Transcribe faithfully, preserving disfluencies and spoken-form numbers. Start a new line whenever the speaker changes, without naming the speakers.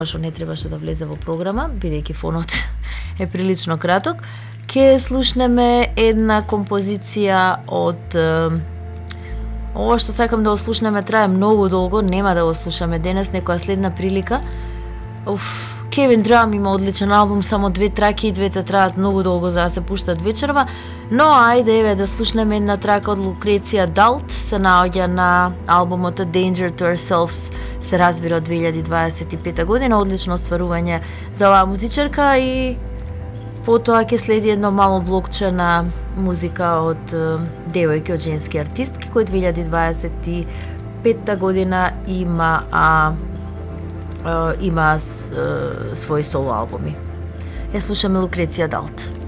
што не требаше да влезе во програма, бидејќи фонот е прилично краток, ќе слушнеме една композиција од ова што сакам да го слушнеме трае многу долго, нема да го слушаме денес, некоја следна прилика. Уф, Кевин Драм има одличен албум, само две траки и двете траат многу долго за да се пуштат вечерва, но ајде еве да слушнеме една трака од Лукреција Далт, се наоѓа на албумот A Danger to Ourselves, се разбира од две илјади дваесет и пета година, одлично остварување за оваа музичарка и потоа ќе следи едно мало блокче на музика од девојки, од женски артистки, кои две илјади дваесет и пета година има а има своји соло албуми. Ја слушаме Лукреција Далт.